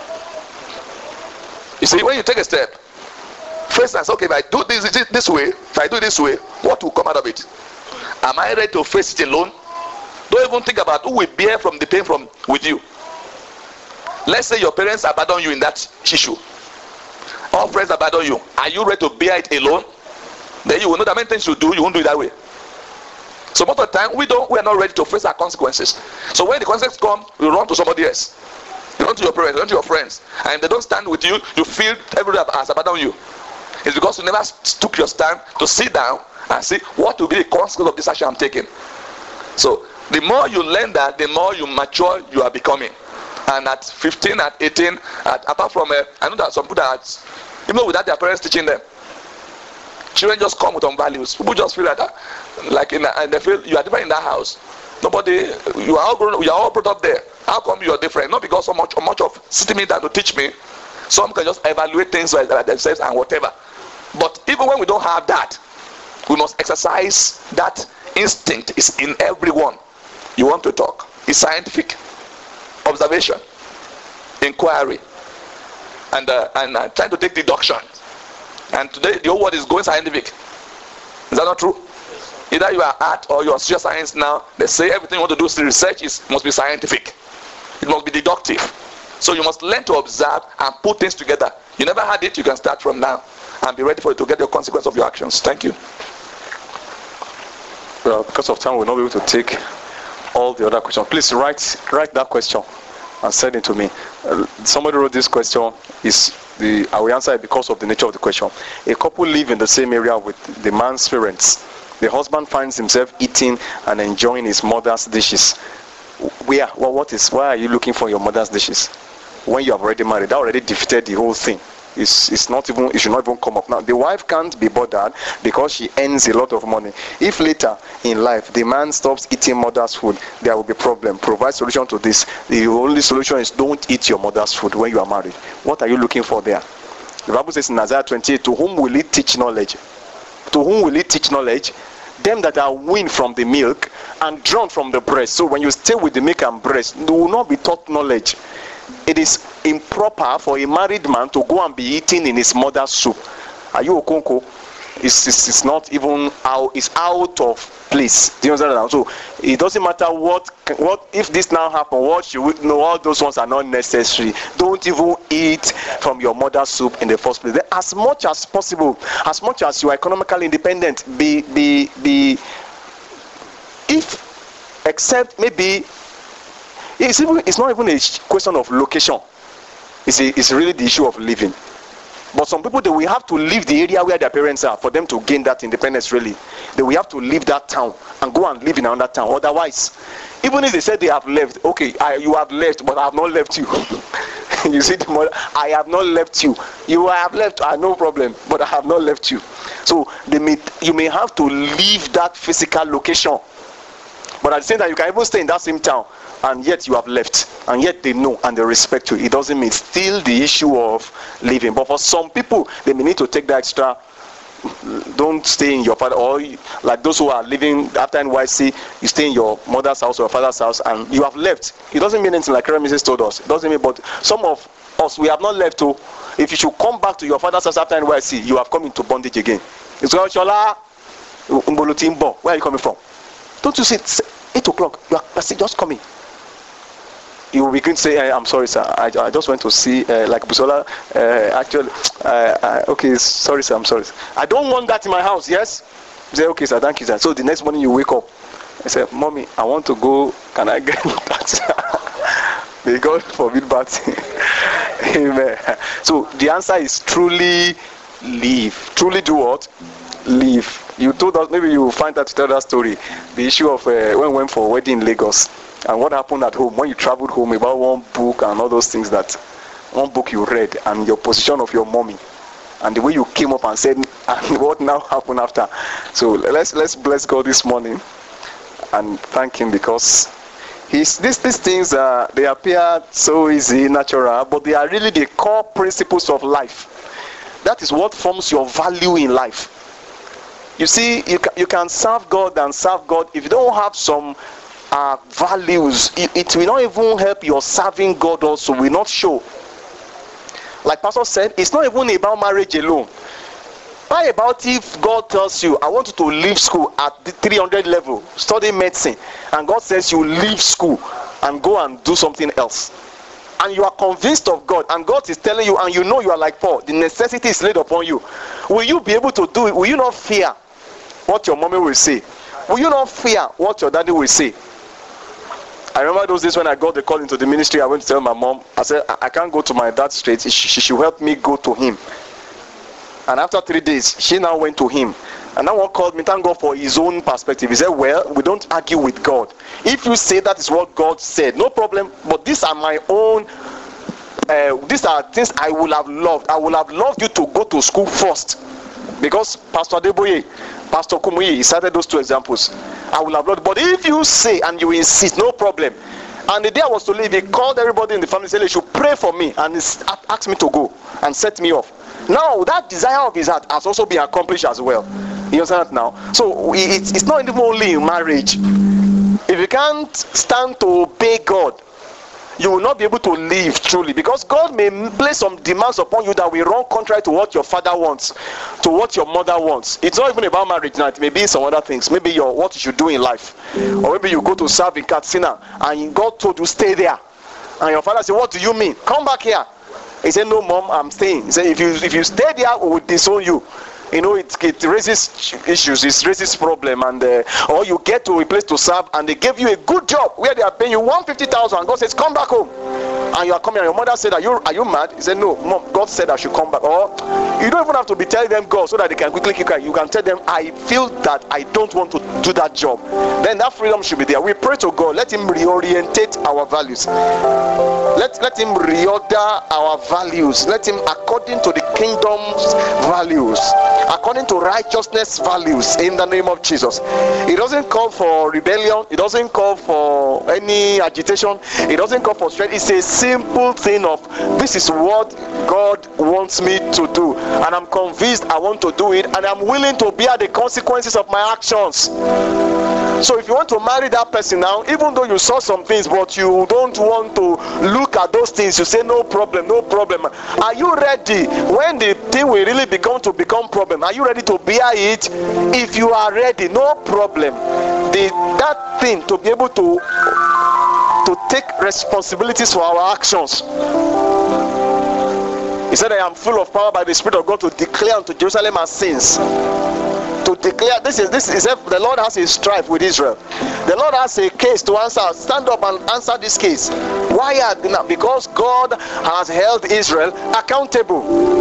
[SPEAKER 1] You see, when you take a step, for instance, okay, if I do this, this this way, if I do this way, what will come out of it? Am I ready to face it alone? Don't even think about who will bear from the pain from with you. Let's say your parents abandon you in that issue. All friends abandon you. Are you ready to bear it alone? Then you will know that many things you do, you won't do it that way. So most of the time, we don't, we are not ready to face our consequences. So when the consequences come, you run to somebody else. You run to your parents, you run to your friends. And if they don't stand with you, you feel everybody has abandoned you. It's because you never took your stand to sit down and see what will be the consequence of this action I'm taking. So the more you learn that, the more you mature you are becoming. And at fifteen, at eighteen, at, apart from, uh, I know that some people that, even without their parents teaching them, children just come with some values. People just feel like that, like in, and they feel you are different in that house. Nobody, you are all grown, you are all brought up there. How come you are different? Not because so much, so much of sitting me down to teach me. Some can just evaluate things like, like themselves and whatever. But even when we don't have that, we must exercise that instinct. Is in everyone. You want to talk. It's scientific. Observation, inquiry, and uh, and uh, trying to take deduction. And today the whole world is going scientific. Is that not true? Either you are art or you are social science now. They say everything you want to do is research is must be scientific. It must be deductive. So you must learn to observe and put things together. You never had it, you can start from now and be ready for it to get the consequence of your actions. Thank you.
[SPEAKER 10] Well, because of time, we'll not be able to take all the other questions. Please write write that question and send it to me. Uh, somebody wrote this question. Is the I will answer it because of the nature of the question. A couple live in the same area with the man's parents. The husband finds himself eating and enjoying his mother's dishes. Where? Well, what is? Why are you looking for your mother's dishes when you have already married? That already defeated the whole thing. It's, it's not even, it should not even come up now. The wife can't be bothered because she earns a lot of money. If later in life the man stops eating mother's food, there will be a problem. Provide solution to this. The only solution is don't eat your mother's food when you are married. What are you looking for there? The Bible says in Isaiah twenty-eight, to whom will it teach knowledge? To whom will it teach knowledge? Them that are weaned from the milk and drawn from the breast. So when you stay with the milk and breast, you will not be taught knowledge. It is improper for a married man to go and be eating in his mother's soup. Are you okonko? It's, it's, it's not even out, it's out of place. Do you understand? So it doesn't matter what, what if this now happen, what you would know, all those ones are not necessary. Don't even eat from your mother's soup in the first place. Then as much as possible, as much as you are economically independent, be, be, be, if, except maybe, It's, even, it's not even a question of location. It's, a, it's really the issue of living.
[SPEAKER 3] But some people, they will have to leave the area where their parents are for them to gain that independence. Really, they will have to leave that town and go and live in another town. Otherwise, even if they say they have left, okay, I, you have left, but I have not left you. You see, the mother, I have not left you. You have left, I no problem, but I have not left you. So they may, you may have to leave that physical location. But at the same time, you can even stay in that same town, and yet you have left, and yet they know and they respect you. It doesn't mean still the issue of living. But for some people, they may need to take that extra. Don't stay in your father, or like those who are living after N Y C, you stay in your mother's house or your father's house, and you have left. It doesn't mean anything, like Remesis told us. It doesn't mean, but some of us, we have not left. To if you should come back to your father's house after N Y C, you have come into bondage again. It's called Shola Mbolutimbo. Where are you coming from? Don't you see it's eight o'clock? You are just coming. You will begin to say, hey, I'm sorry, sir. I, I just went to see, uh, like Busola, uh, actually, uh, uh, okay, sorry, sir, I'm sorry. I don't want that in my house, yes? You say, okay, sir, thank you, sir. So the next morning you wake up. I say, Mommy, I want to go. Can I get that? May God forbid bad thing. Amen. So the answer is truly leave. Truly do what? Leave. You told us, maybe you will find out to tell that story. The issue of uh, when we went for a wedding in Lagos. And what happened at home when you traveled home, about one book and all those things, that one book you read and your position of your mommy and the way you came up and said, and what now happened after. So let's let's bless God this morning and thank him, because he's these these things uh, they appear so easy, natural, but they are really the core principles of life. That is what forms your value in life. You see, you can, you can serve God and serve God if you don't have some Uh, values. It, it will not even help your serving God also, will not show. Like Pastor said, it's not even about marriage alone. How about if God tells you, I want you to leave school at the three hundred level, study medicine, and God says you leave school and go and do something else, and you are convinced of God, and God is telling you, and you know you are like Paul, the necessity is laid upon you. Will you be able to do it? Will you not fear what your mommy will say? Will you not fear what your daddy will say? I remember those days when I got the call into the ministry. I went to tell my mom, I said, I, I can't go to my dad straight. She, she should help me go to him. And after three days, she now went to him. And that one called me, thank God for his own perspective. He said, well, we don't argue with God. If you say that is what God said, no problem. But these are my own, uh, these are things I would have loved. I would have loved you to go to school first. Because Pastor Adeboye, Pastor Kumuyi, he cited those two examples. I will have loved. But if you say and you insist, no problem. And the day I was to leave, he called everybody in the family, said, they should pray for me, and asked me to go and set me off. Now, that desire of his heart has also been accomplished as well. You understand that now? So, it's, it's not even only in marriage. If you can't stand to obey God, you will not be able to live truly, because God may place some demands upon you that will run contrary to what your father wants, to what your mother wants. It's not even about marriage now. It may be some other things. Maybe your what you should do in life, or maybe you go to serve in Katsina and God told you stay there, and your father said, what do you mean? Come back here. He said, no, mom, I'm staying. He said, if you if you stay there, we will disown you. You know, it, it raises issues, it raises problem, and uh, or you get to a place to serve, and they give you a good job where they are paying you one hundred fifty thousand, and God says, come back home, and you are coming, and your mother said, are you are you mad? He said, no, mom, God said I should come back. Or you don't even have to be telling them God so that they can quickly keep quiet. You can tell them, I feel that I don't want to do that job. Then that freedom should be there. We pray to God, let him reorientate our values. Let, let him reorder our values. Let him, according to the kingdom's values, according to righteousness values, in the name of Jesus. It doesn't call for rebellion. It doesn't call for any agitation. It doesn't call for strength. It's a simple thing of, this is what God wants me to do, and I'm convinced I want to do it, and I'm willing to bear the consequences of my actions. So if you want to marry that person now, even though you saw some things, but you don't want to look at those things, you say, no problem, no problem. Are you ready when the thing will really become to become problem? Are you ready to bear it? If you are ready, no problem. The that thing to be able to to take responsibilities for our actions. He said, I am full of power by the Spirit of God to declare unto Jerusalem her sins. To declare, this is this is the Lord has a strife with Israel. The Lord has a case to answer. Stand up and answer this case. Why? Because God has held Israel accountable.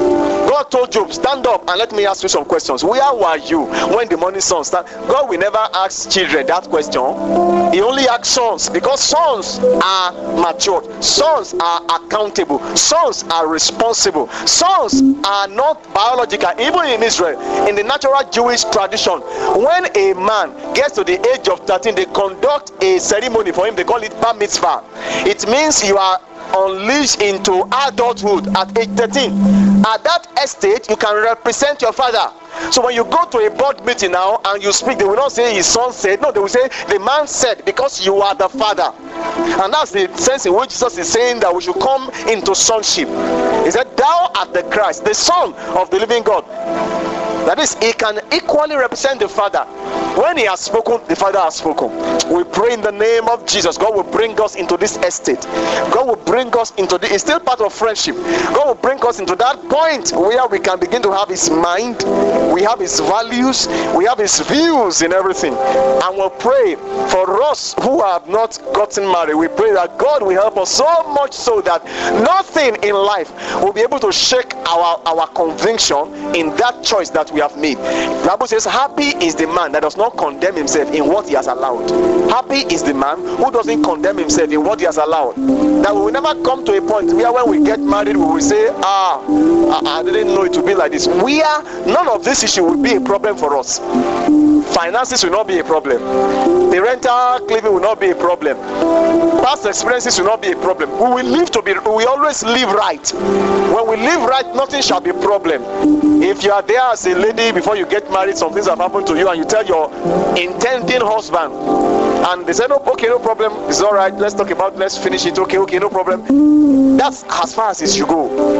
[SPEAKER 3] God told Job, stand up and let me ask you some questions. Where were you when the morning sun started? God will never ask children that question. He only asks sons, because sons are matured, sons are accountable, sons are responsible, sons are not biological. Even in Israel, in the natural Jewish tradition, when a man gets to the age of thirteen, they conduct a ceremony for him. They call it bar mitzvah. It means you are unleashed into adulthood at age thirteen. At that estate, you can represent your father. So when you go to a board meeting now and you speak, they will not say his son said. No, they will say the man said, because you are the father. And that's the sense in which Jesus is saying that we should come into sonship. He said, thou art the Christ, the Son of the living God. That is, he can equally represent the Father. When he has spoken, the Father has spoken. We pray in the name of Jesus. God will bring us into this estate. God will bring us into the, it's still part of friendship. God will bring us into that point where we can begin to have his mind, we have his values, we have his views in everything. And we'll pray for us who have not gotten married. We pray that God will help us so much so that nothing in life will be able to shake our, our conviction in that choice that we have made. The Bible says, happy is the man that does not condemn himself in what he has allowed. Happy is the man who doesn't condemn himself in what he has allowed. That we will never come to a point where when we get married we will say, ah, I, I didn't know it would be like this. We are, none of this issue will be a problem for us. Finances will not be a problem. Parental cleaving will not be a problem. Past experiences will not be a problem. We will live to be, we always live right. When we live right, nothing shall be a problem. If you are there as a lady before you get married, some things have happened to you, and you tell your intending husband, and they say, no, okay, no problem, it's all right, let's talk about, let's finish it, okay, okay, no problem. That's as far as it should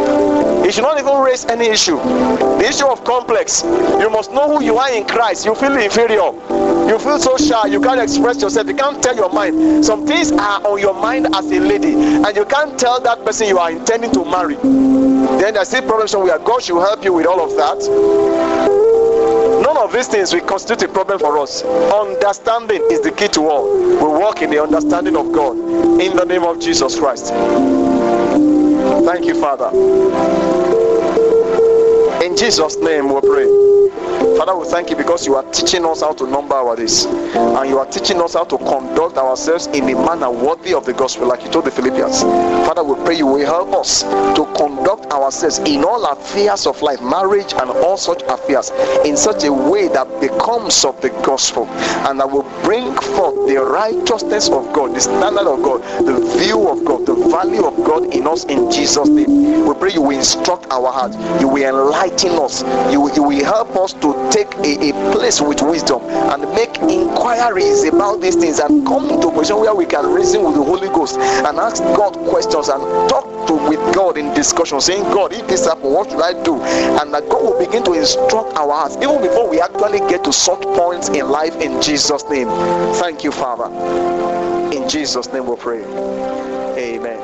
[SPEAKER 3] go. It should not even raise any issue. The issue of complex, you must know who you are in Christ. You feel inferior, you feel so shy, you can't express yourself, you can't tell your mind. Some things are on your mind as a lady, and you can't tell that person you are intending to marry. Then there's still problems where God should help you with all of that. None of these things will constitute a problem for us. Understanding is the key to all. We walk in the understanding of God in the name of Jesus Christ. Thank you, Father. In Jesus' name we pray. Father, we thank you because you are teaching us how to number our days, and you are teaching us how to conduct ourselves in a manner worthy of the gospel, like you told the Philippians. Father, we pray you will help us to conduct ourselves in all affairs of life, marriage and all such affairs, in such a way that becomes of the gospel, and that will bring forth the righteousness of God, the standard of God, the view of God, the value of God in us, in Jesus' name. We pray you will instruct our hearts, you will enlighten us, you will, you will help us to take a, a place with wisdom and make inquiries about these things, and come into a position where we can reason with the Holy Ghost and ask God questions and talk to with God in discussion, saying, God, if this happens, what should I do? And that God will begin to instruct our hearts even before we actually get to such points in life, in Jesus' name. Thank you, Father. In Jesus' name we pray. Amen.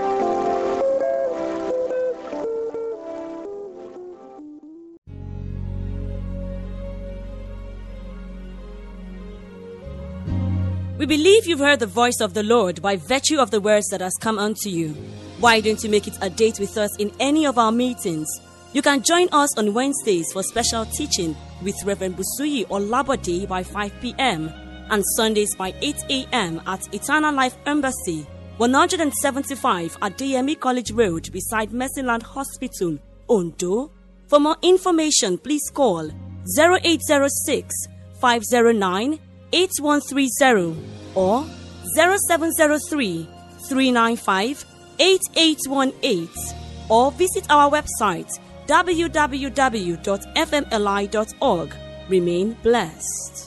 [SPEAKER 2] We believe you've heard the voice of the Lord by virtue of the words that has come unto you. Why don't you make it a date with us in any of our meetings? You can join us on Wednesdays for special teaching with Reverend Busuyi Olabode by five p.m. and Sundays by eight a.m. at Eternal Life Embassy, one seventy-five at Adeyemi College Road beside Mercyland Hospital, Ondo. For more information, please call zero eight zero six, five zero nine, eight one three zero or zero seven zero three, three nine five, eight eight one eight, or visit our website w w w dot f m l i dot org. Remain blessed.